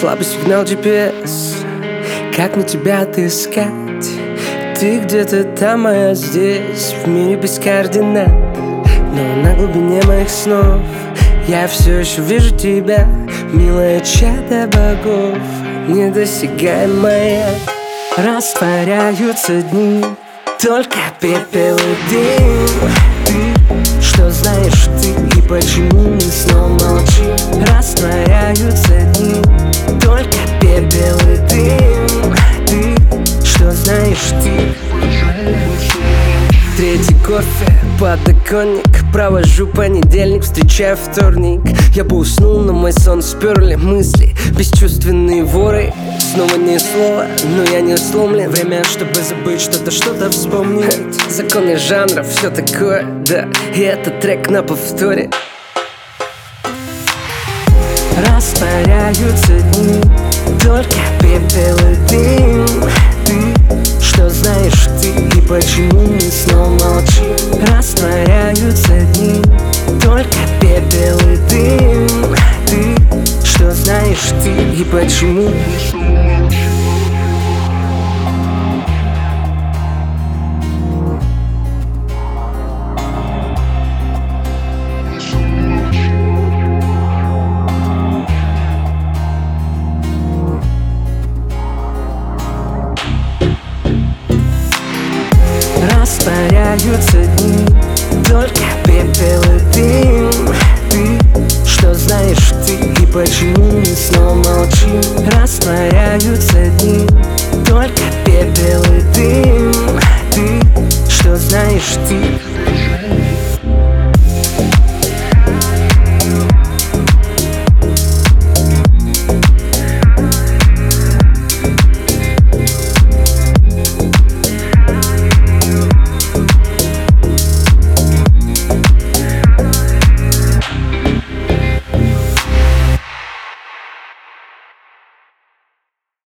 слабый сигнал GPS. Как мне тебя отыскать? Ты где-то там, а я здесь, в мире без координат. Но на глубине моих снов я все еще вижу тебя, милое чадо богов, недосягаемая. Растворяются дни, только пепел и дым. Ты, что знаешь ты и почему мы снова молчим? Растворяются дни, только пепел и дым. Ты, что знаешь ты? Третий кофе, подоконник. Провожу понедельник, встречаю вторник. Я бы уснул, но мой сон сперли мысли. Бесчувственные воры. Снова ни слова, но я не сломлен. Время, чтобы забыть что-то, что-то вспомнить. Законы жанра, все такое, да. И этот трек на повторе. Растворяются дни, только пепел и дым. Ты, что знаешь ты и почему мы снова молчим? Растворяются дни, только пепел и дым. Ты, что знаешь ты и почему? Растворяются дни, только пепел и дым. Ты, что знаешь ты и почему мы снова молчим? Растворяются дни, только пепел и дым. Ты, что знаешь ты?